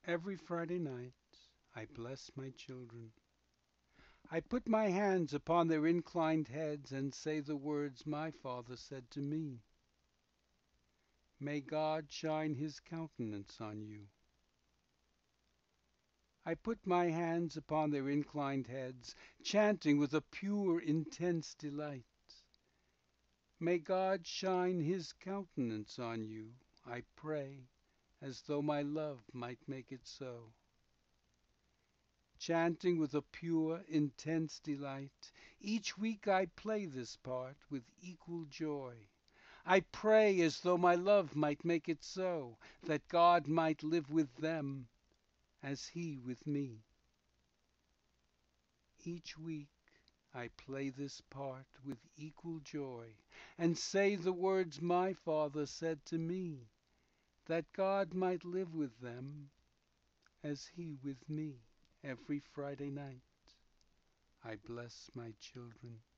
Every Friday night I bless my children. I put my hands upon their inclined heads and say the words my father said to me. May God shine his countenance on you. I put my hands upon their inclined heads, chanting with a pure, intense delight. May God shine his countenance on you, I pray, as though my love might make it so. Chanting with a pure, intense delight, each week I play this part with equal joy. I pray as though my love might make it so, that God might live with them as he with me. Each week I play this part with equal joy, and say the words my father said to me, that God might live with them as he with me. Every Friday night I bless my children.